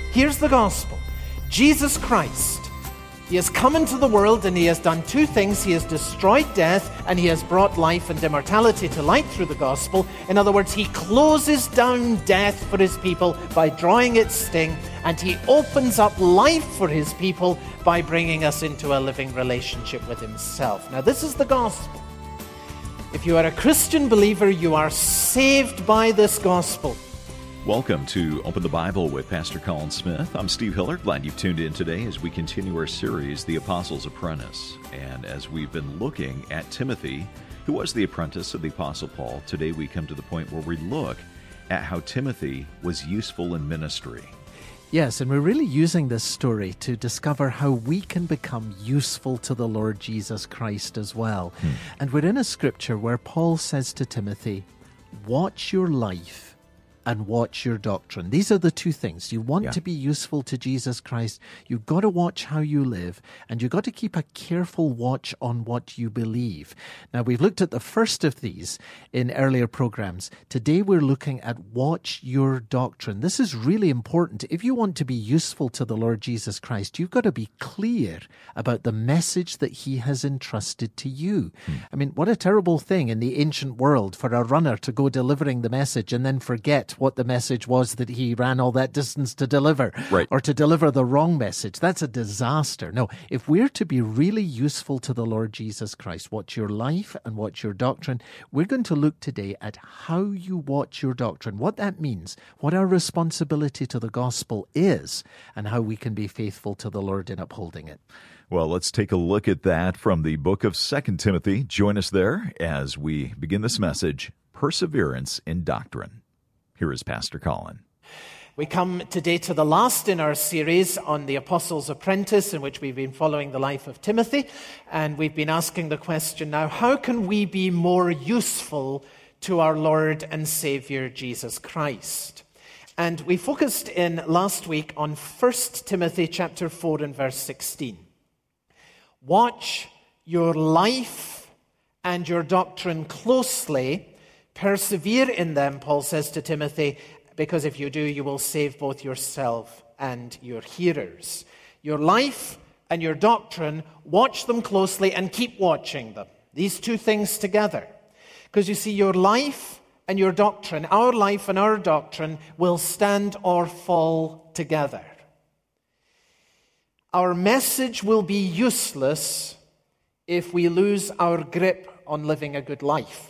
Here's the gospel. Jesus Christ, he has come into the world and he has done two things. He has destroyed death and he has brought life and immortality to light through the gospel. In other words, he closes down death for his people by drawing its sting, and he opens up life for his people by bringing us into a living relationship with himself. Now, this is the gospel. If you are a Christian believer, you are saved by this gospel. Welcome to Open the Bible with Pastor Colin Smith. I'm Steve Hiller. Glad you've tuned in today as we continue our series, The Apostles' Apprentice. And as we've been looking at Timothy, who was the apprentice of the Apostle Paul, today we come to the point where we look at how Timothy was useful in ministry. Yes, and we're really using this story to discover how we can become useful to the Lord Jesus Christ as well. And we're in a scripture where Paul says to Timothy, watch your life and watch your doctrine. These are the two things. You want to be useful to Jesus Christ, you've got to watch how you live, and you've got to keep a careful watch on what you believe. Now, we've looked at the first of these in earlier programs. Today we're looking at watch your doctrine. This is really important. If you want to be useful to the Lord Jesus Christ, you've got to be clear about the message that he has entrusted to you. I mean, what a terrible thing in the ancient world for a runner to go delivering the message and then forget what the message was that he ran all that distance to deliver, or to deliver the wrong message. That's a disaster. No, if we're to be really useful to the Lord Jesus Christ, watch your life and watch your doctrine. We're going to look today at how you watch your doctrine, what that means, what our responsibility to the gospel is, and how we can be faithful to the Lord in upholding it. Well, let's take a look at that from the book of 2 Timothy. Join us there as we begin this message, Perseverance in Doctrine. Here is Pastor Colin. We come today to the last in our series on the Apostles' Apprentice, in which we've been following the life of Timothy, and we've been asking the question now, how can we be more useful to our Lord and Savior Jesus Christ? And we focused in last week on 1 Timothy chapter 4 and verse 16. Watch your life and your doctrine closely. Persevere in them, Paul says to Timothy, because if you do, you will save both yourself and your hearers. Your life and your doctrine, watch them closely and keep watching them. These two things together. Because you see, your life and your doctrine, our life and our doctrine, will stand or fall together. Our message will be useless if we lose our grip on living a good life.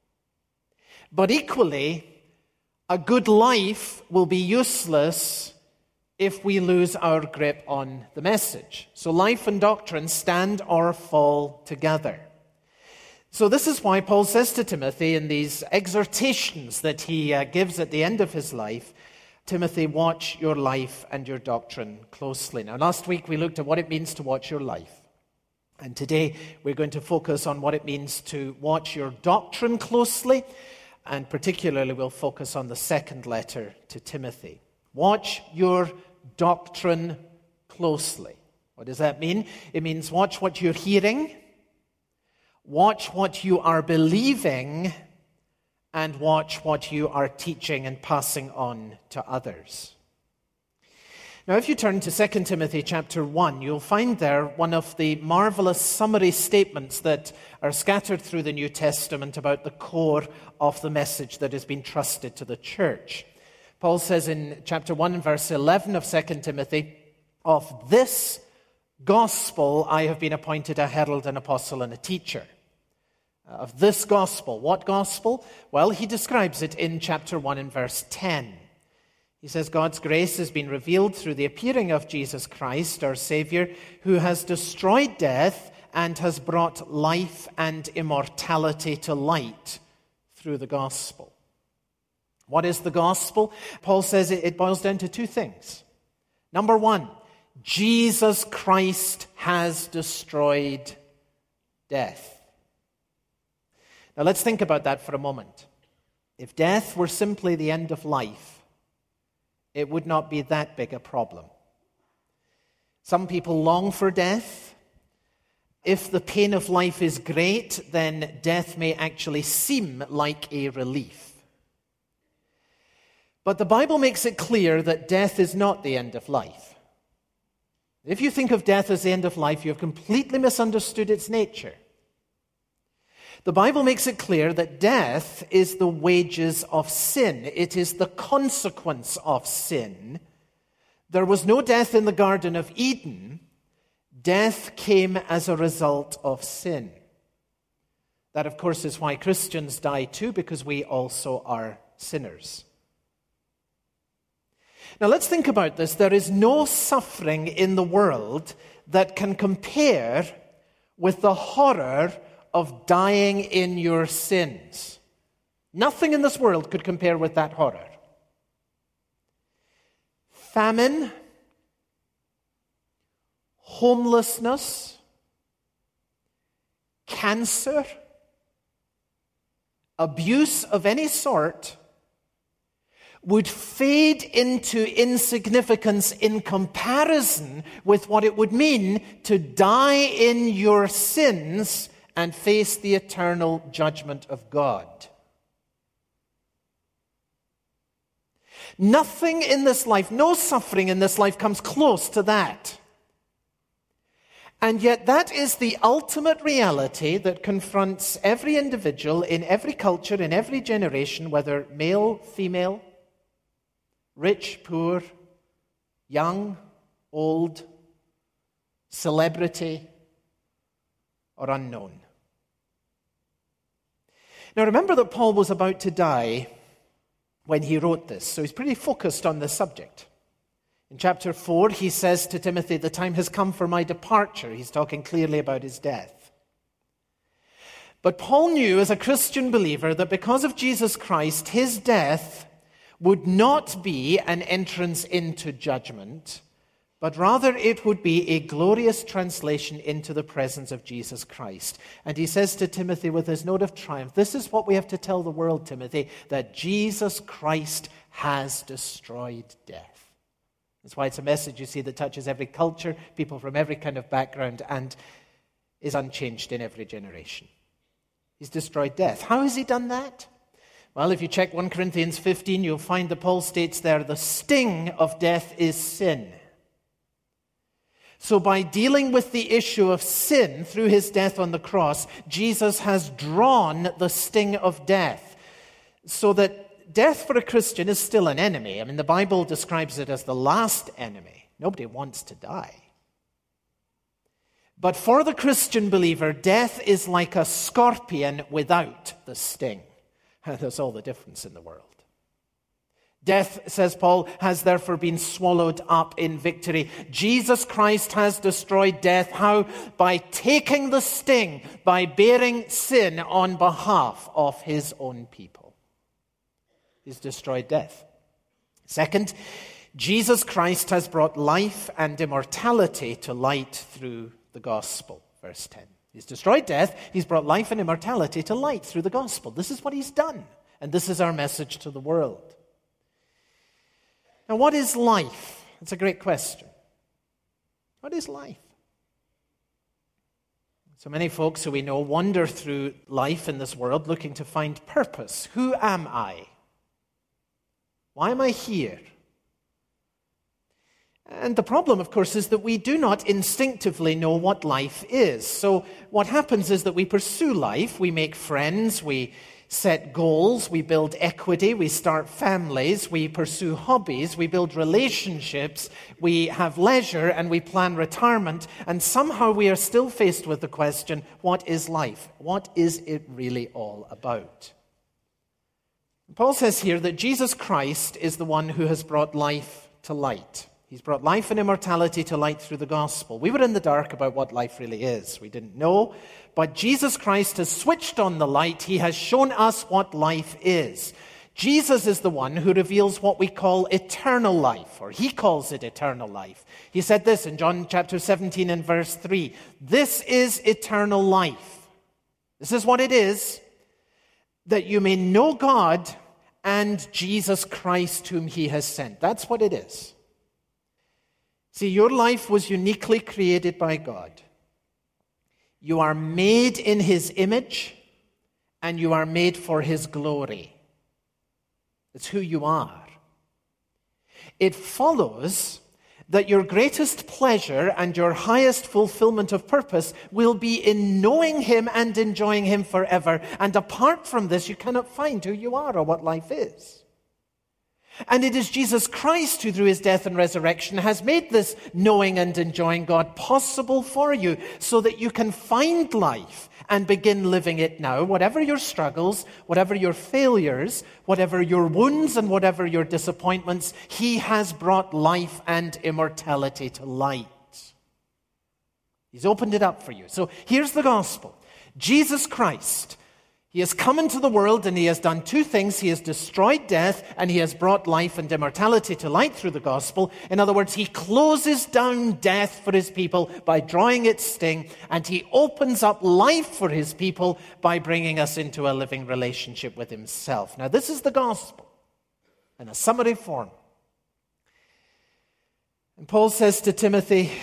But equally, a good life will be useless if we lose our grip on the message. So life and doctrine stand or fall together. So this is why Paul says to Timothy in these exhortations that he gives at the end of his life, Timothy, watch your life and your doctrine closely. Now, last week we looked at what it means to watch your life. And today we're going to focus on what it means to watch your doctrine closely. And particularly, we'll focus on the second letter to Timothy. Watch your doctrine closely. What does that mean? It means watch what you're hearing, watch what you are believing, and watch what you are teaching and passing on to others. Now, if you turn to 2 Timothy chapter 1, you'll find there one of the marvelous summary statements that are scattered through the New Testament about the core of the message that has been trusted to the church. Paul says in chapter 1 and verse 11 of 2 Timothy, of this gospel I have been appointed a herald, an apostle, and a teacher. Of this gospel. What gospel? Well, he describes it in chapter 1 and verse 10. He says, God's grace has been revealed through the appearing of Jesus Christ, our Savior, who has destroyed death and has brought life and immortality to light through the gospel. What is the gospel? Paul says it boils down to two things. Number one, Jesus Christ has destroyed death. Now let's think about that for a moment. If death were simply the end of life, it would not be that big a problem. Some people long for death. If the pain of life is great, then death may actually seem like a relief. But the Bible makes it clear that death is not the end of life. If you think of death as the end of life, you have completely misunderstood its nature. The Bible makes it clear that death is the wages of sin. It is the consequence of sin. There was no death in the Garden of Eden. Death came as a result of sin. That, of course, is why Christians die too, because we also are sinners. Now, let's think about this. There is no suffering in the world that can compare with the horror of dying in your sins. Nothing in this world could compare with that horror. Famine, homelessness, cancer, abuse of any sort would fade into insignificance in comparison with what it would mean to die in your sins and face the eternal judgment of God. Nothing in this life, no suffering in this life comes close to that. And yet that is the ultimate reality that confronts every individual in every culture, in every generation, whether male, female, rich, poor, young, old, celebrity, or unknown. Now remember that Paul was about to die when he wrote this, so he's pretty focused on this subject. In chapter 4, he says to Timothy, "The time has come for my departure." He's talking clearly about his death. But Paul knew as a Christian believer that because of Jesus Christ, his death would not be an entrance into judgment, but rather it would be a glorious translation into the presence of Jesus Christ. And he says to Timothy with his note of triumph, "This is what we have to tell the world, Timothy, that Jesus Christ has destroyed death." That's why it's a message, you see, that touches every culture, people from every kind of background, and is unchanged in every generation. He's destroyed death. How has he done that? Well, if you check 1 Corinthians 15, you'll find that Paul states there, the sting of death is sin. So by dealing with the issue of sin through his death on the cross, Jesus has drawn the sting of death. So that death for a Christian is still an enemy. I mean, the Bible describes it as the last enemy. Nobody wants to die. But for the Christian believer, death is like a scorpion without the sting. And there's all the difference in the world. Death, says Paul, has therefore been swallowed up in victory. Jesus Christ has destroyed death. How? By taking the sting, by bearing sin on behalf of his own people. He's destroyed death. Second, Jesus Christ has brought life and immortality to light through the gospel. Verse 10. He's destroyed death. He's brought life and immortality to light through the gospel. This is what he's done. And this is our message to the world. Now, what is life? That's a great question. What is life? So many folks who we know wander through life in this world looking to find purpose. Who am I? Why am I here? And the problem, of course, is that we do not instinctively know what life is. So what happens is that we pursue life, we make friends, we set goals, we build equity, we start families, we pursue hobbies, we build relationships, we have leisure, and we plan retirement, and somehow we are still faced with the question, what is life? What is it really all about? Paul says here that Jesus Christ is the one who has brought life to light. He's brought life and immortality to light through the gospel. We were in the dark about what life really is. We didn't know. But Jesus Christ has switched on the light. He has shown us what life is. Jesus is the one who reveals what we call eternal life, or he calls it eternal life. He said this in John chapter 17 and verse 3. This is eternal life. This is what it is, that you may know God and Jesus Christ whom he has sent. That's what it is. See, your life was uniquely created by God. You are made in his image, and you are made for his glory. It's who you are. it follows that your greatest pleasure and your highest fulfillment of purpose will be in knowing him and enjoying him forever. And apart from this, you cannot find who you are or what life is. And it is Jesus Christ who, through his death and resurrection, has made this knowing and enjoying God possible for you so that you can find life and begin living it now. Whatever your struggles, whatever your failures, whatever your wounds and whatever your disappointments, he has brought life and immortality to light. He's opened it up for you. So here's the gospel. Jesus Christ, he has come into the world and he has done two things. He has destroyed death and he has brought life and immortality to light through the gospel. In other words, he closes down death for his people by drawing its sting, and he opens up life for his people by bringing us into a living relationship with himself. Now, this is the gospel in a summary form. And Paul says to Timothy,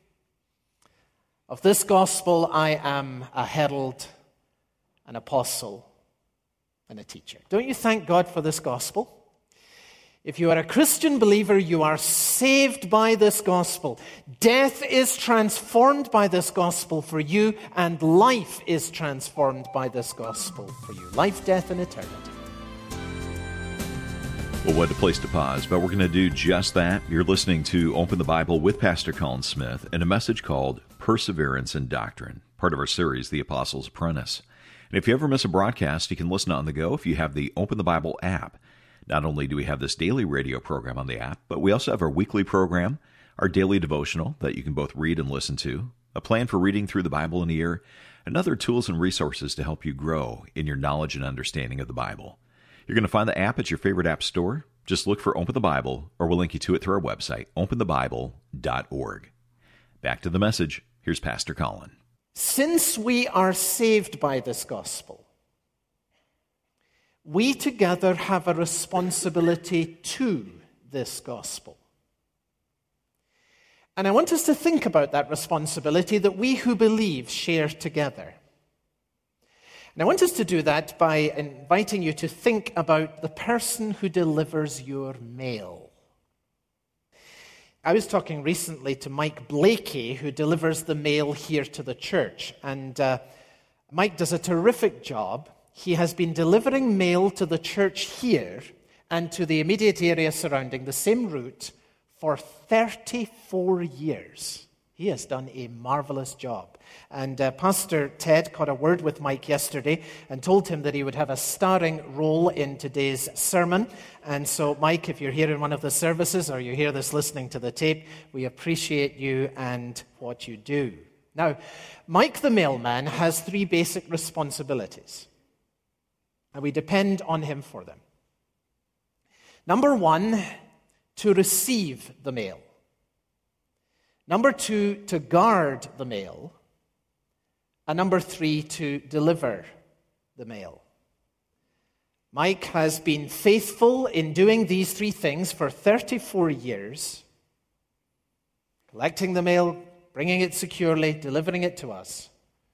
of this gospel I am a herald, an apostle, and a teacher. Don't you thank God for this gospel? If you are a Christian believer, you are saved by this gospel. Death is transformed by this gospel for you, and life is transformed by this gospel for you. Life, death, and eternity. Well, what a place to pause, but we're going to do just that. You're listening to Open the Bible with Pastor Colin Smith and a message called Perseverance in Doctrine, part of our series, The Apostles' Apprentice. And if you ever miss a broadcast, you can listen on the go if you have the Open the Bible app. Not only do we have this daily radio program on the app, but we also have our weekly program, our daily devotional that you can both read and listen to, a plan for reading through the Bible in a year, and other tools and resources to help you grow in your knowledge and understanding of the Bible. You're going to find the app at your favorite app store. Just look for Open the Bible, or we'll link you to it through our website, openthebible.org. Back to the message. Here's Pastor Colin. Since we are saved by this gospel, we together have a responsibility to this gospel. And I want us to think about that responsibility that we who believe share together. And I want us to do that by inviting you to think about the person who delivers your mail. I was talking recently to Mike Blakey, who delivers the mail here to the church. And Mike does a terrific job. He has been delivering mail to the church here and to the immediate area surrounding the same route for 34 years. He has done a marvelous job. And Pastor Ted caught a word with Mike yesterday and told him that he would have a starring role in today's sermon. And so, Mike, if you're here in one of the services or you hear this listening to the tape, we appreciate you and what you do. Now, Mike the mailman has three basic responsibilities, and we depend on him for them. Number one, to receive the mail. Number two, to guard the mail. And number three, to deliver the mail. Mike has been faithful in doing these three things for 34 years, collecting the mail, bringing it securely, delivering it to us.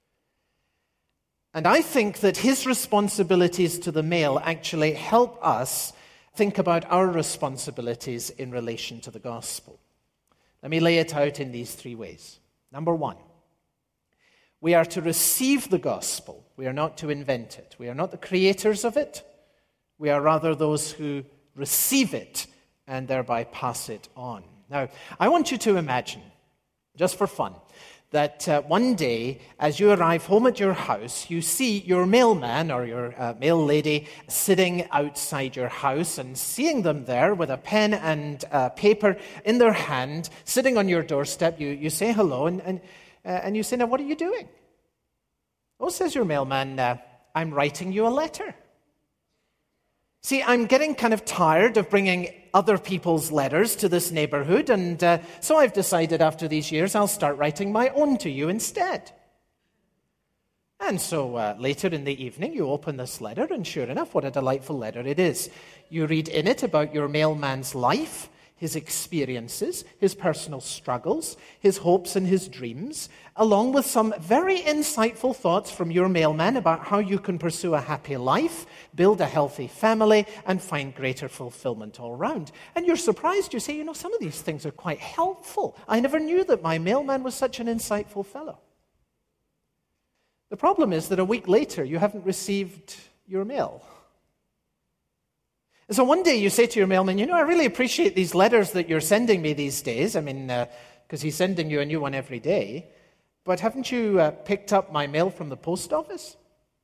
And I think that his responsibilities to the mail actually help us think about our responsibilities in relation to the gospel. Let me lay it out in these three ways. Number one, we are to receive the gospel. We are not to invent it. We are not the creators of it. We are rather those who receive it and thereby pass it on. Now, I want you to imagine, just for fun, that one day, as you arrive home at your house, you see your mailman or your mail lady sitting outside your house, and seeing them there with a pen and paper in their hand, sitting on your doorstep, you say hello, and you say, now, what are you doing? Oh, says your mailman, I'm writing you a letter. See, I'm getting kind of tired of bringing other people's letters to this neighborhood, and so I've decided after these years I'll start writing my own to you instead. And so later in the evening you open this letter, and sure enough, what a delightful letter it is. You read in it about your mailman's life, his experiences, his personal struggles, his hopes and his dreams, along with some very insightful thoughts from your mailman about how you can pursue a happy life, build a healthy family, and find greater fulfillment all around. And you're surprised. You say, some of these things are quite helpful. I never knew that my mailman was such an insightful fellow. The problem is that a week later, you haven't received your mail. And so one day you say to your mailman, I really appreciate these letters that you're sending me these days. Because he's sending you a new one every day. But haven't you picked up my mail from the post office?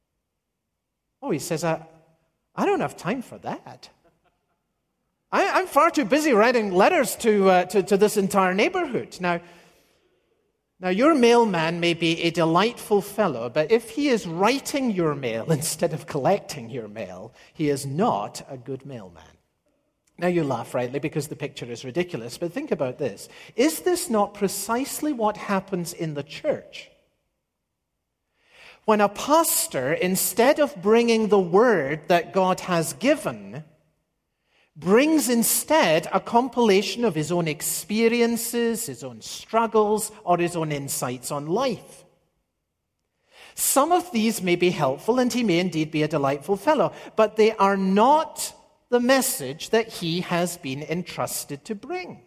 Oh, he says, I don't have time for that. I'm far too busy writing letters to this entire neighborhood. Now, your mailman may be a delightful fellow, but if he is writing your mail instead of collecting your mail, he is not a good mailman. Now, you laugh rightly because the picture is ridiculous, but think about this. Is this not precisely what happens in the church? When a pastor, instead of bringing the word that God has given, brings instead a compilation of his own experiences, his own struggles, or his own insights on life. Some of these may be helpful, and he may indeed be a delightful fellow, but they are not the message that he has been entrusted to bring.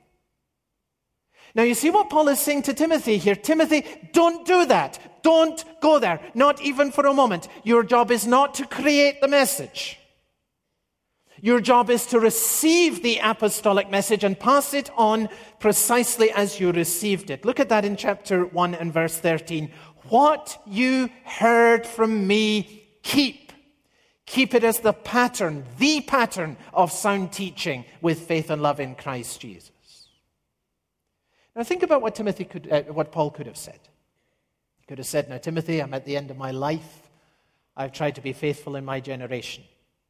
Now, you see what Paul is saying to Timothy here. Timothy, don't do that. Don't go there. Not even for a moment. Your job is not to create the message. Your job is to receive the apostolic message and pass it on precisely as you received it. Look at that in chapter 1 and verse 13. What you heard from me, keep. Keep it as the pattern of sound teaching with faith and love in Christ Jesus. Now think about what Paul could have said. He could have said, now Timothy, I'm at the end of my life. I've tried to be faithful in my generation.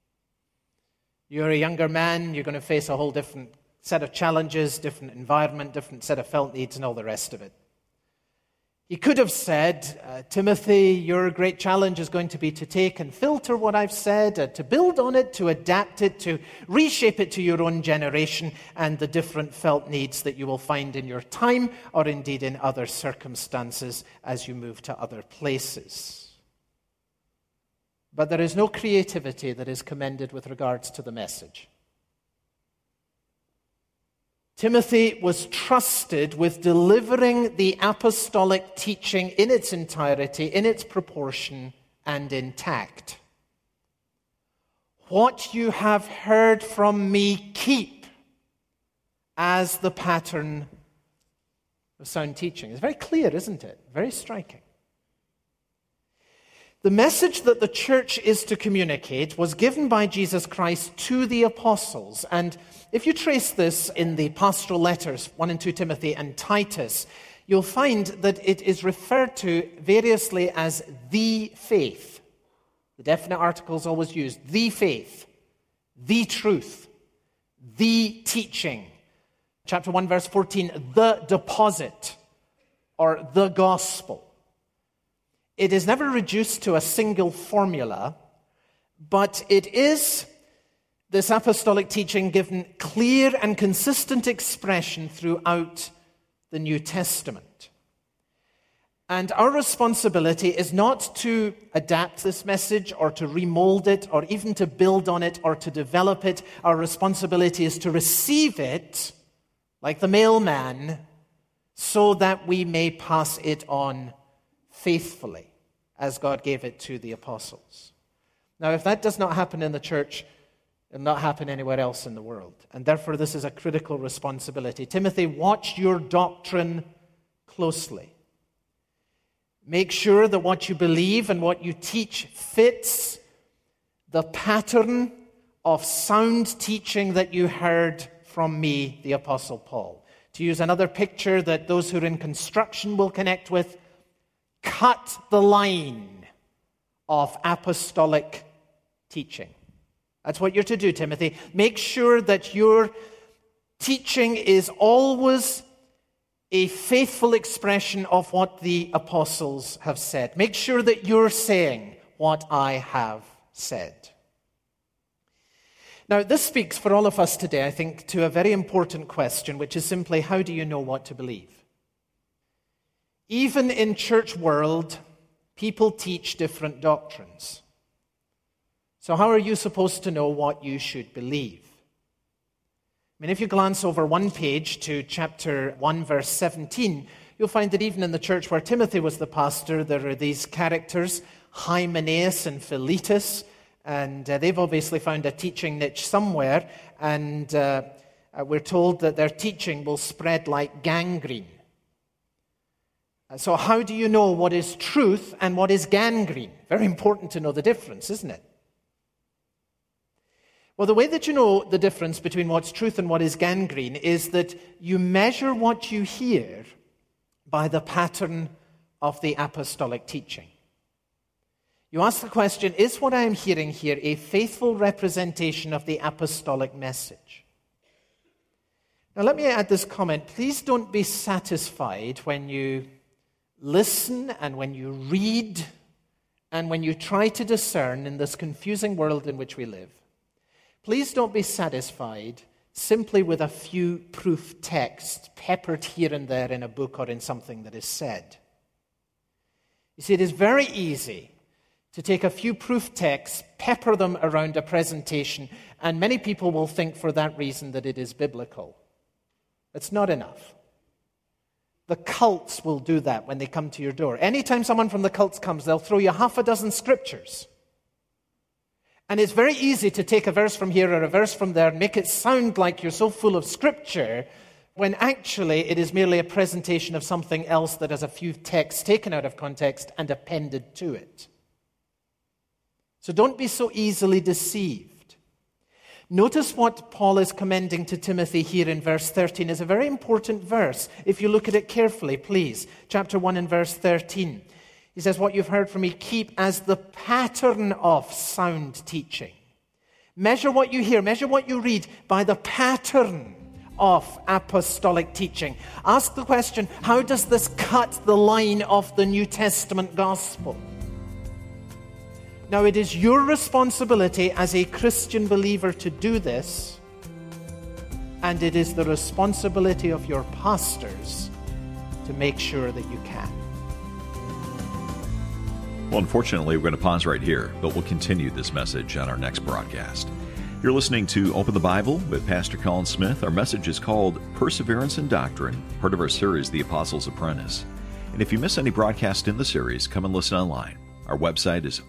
You're a younger man, you're going to face a whole different set of challenges, different environment, different set of felt needs, and all the rest of it. He could have said, Timothy, your great challenge is going to be to take and filter what I've said, to build on it, to adapt it, to reshape it to your own generation and the different felt needs that you will find in your time or indeed in other circumstances as you move to other places. But there is no creativity that is commended with regards to the message. Timothy was trusted with delivering the apostolic teaching in its entirety, in its proportion, and intact. What you have heard from me, keep as the pattern of sound teaching. It's very clear, isn't it? Very striking. The message that the church is to communicate was given by Jesus Christ to the apostles. And if you trace this in the pastoral letters, 1 and 2 Timothy and Titus, you'll find that it is referred to variously as the faith. The definite article is always used. The faith, the truth, the teaching. Chapter 1, verse 14, the deposit, or the gospel. It is never reduced to a single formula, but it is this apostolic teaching given clear and consistent expression throughout the New Testament. And our responsibility is not to adapt this message or to remold it or even to build on it or to develop it. Our responsibility is to receive it like the mailman so that we may pass it on faithfully as God gave it to the apostles. Now, if that does not happen in the church, it will not happen anywhere else in the world. And therefore, this is a critical responsibility. Timothy, watch your doctrine closely. Make sure that what you believe and what you teach fits the pattern of sound teaching that you heard from me, the Apostle Paul. To use another picture that those who are in construction will connect with, cut the line of apostolic teaching. That's what you're to do, Timothy. Make sure that your teaching is always a faithful expression of what the apostles have said. Make sure that you're saying what I have said. Now, this speaks for all of us today, I think, to a very important question, which is simply, how do you know what to believe? Even in church world, people teach different doctrines. So how are you supposed to know what you should believe? I mean, if you glance over one page to chapter 1, verse 17, you'll find that even in the church where Timothy was the pastor, there are these characters, Hymenaeus and Philetus, and they've obviously found a teaching niche somewhere, and we're told that their teaching will spread like gangrene. So how do you know what is truth and what is gangrene? Very important to know the difference, isn't it? Well, the way that you know the difference between what's truth and what is gangrene is that you measure what you hear by the pattern of the apostolic teaching. You ask the question, is what I am hearing here a faithful representation of the apostolic message? Now, let me add this comment. Please don't be satisfied when you listen and when you read and when you try to discern in this confusing world in which we live. Please don't be satisfied simply with a few proof texts peppered here and there in a book or in something that is said. You see, it is very easy to take a few proof texts, pepper them around a presentation, and many people will think for that reason that it is biblical. It's not enough. The cults will do that when they come to your door. Anytime someone from the cults comes, they'll throw you half a dozen scriptures. And it's very easy to take a verse from here or a verse from there and make it sound like you're so full of scripture, when actually it is merely a presentation of something else that has a few texts taken out of context and appended to it. So don't be so easily deceived. Notice what Paul is commending to Timothy here in verse 13 is a very important verse. If you look at it carefully, please. Chapter 1 and verse 13. He says, what you've heard from me, keep as the pattern of sound teaching. Measure what you hear, measure what you read by the pattern of apostolic teaching. Ask the question, how does this cut the line of the New Testament gospel? Now, it is your responsibility as a Christian believer to do this, and it is the responsibility of your pastors to make sure that you can. Well, unfortunately, we're going to pause right here, but we'll continue this message on our next broadcast. You're listening to Open the Bible with Pastor Colin Smith. Our message is called Perseverance in Doctrine, part of our series, The Apostles' Apprentice. And if you miss any broadcast in the series, come and listen online. Our website is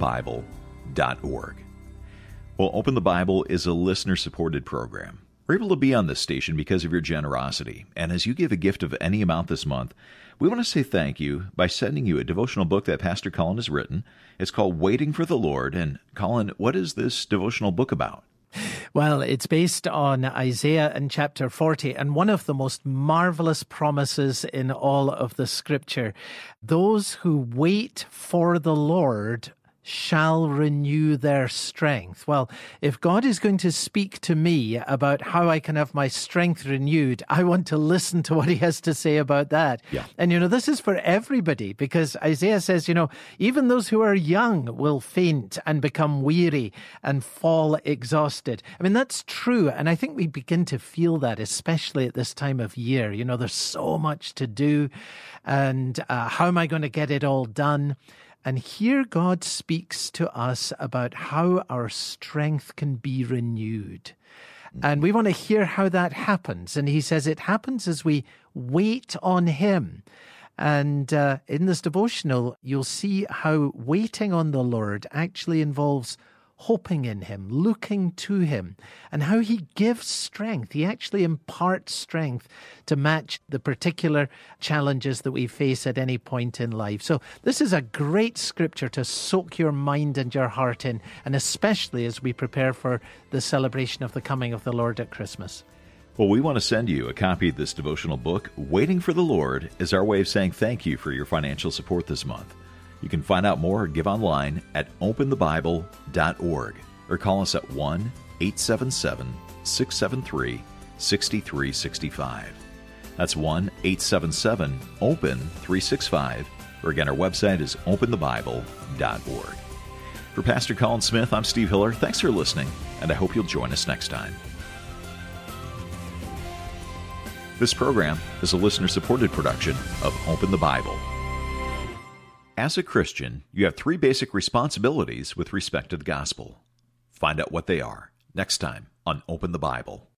openthebible.org. Well, Open the Bible is a listener-supported program. We're able to be on this station because of your generosity. And as you give a gift of any amount this month, we want to say thank you by sending you a devotional book that Pastor Colin has written. It's called Waiting for the Lord. And Colin, what is this devotional book about? Well, it's based on Isaiah and chapter 40, and one of the most marvelous promises in all of the Scripture. Those who wait for the Lord shall renew their strength. Well, if God is going to speak to me about how I can have my strength renewed, I want to listen to what he has to say about that. Yeah. And, this is for everybody, because Isaiah says, even those who are young will faint and become weary and fall exhausted. I mean, that's true. And I think we begin to feel that, especially at this time of year. There's so much to do. And how am I going to get it all done? And here God speaks to us about how our strength can be renewed. And we want to hear how that happens. And he says it happens as we wait on him. And in this devotional, you'll see how waiting on the Lord actually involves hoping in him, looking to him, and how he gives strength. He actually imparts strength to match the particular challenges that we face at any point in life. So this is a great scripture to soak your mind and your heart in, and especially as we prepare for the celebration of the coming of the Lord at Christmas. Well, we want to send you a copy of this devotional book. Waiting for the Lord is our way of saying thank you for your financial support this month. You can find out more or give online at openthebible.org or call us at 1-877-673-6365. That's 1-877-OPEN-365, or again, our website is openthebible.org. For Pastor Colin Smith, I'm Steve Hiller. Thanks for listening, and I hope you'll join us next time. This program is a listener-supported production of Open the Bible. As a Christian, you have 3 basic responsibilities with respect to the gospel. Find out what they are next time on Open the Bible.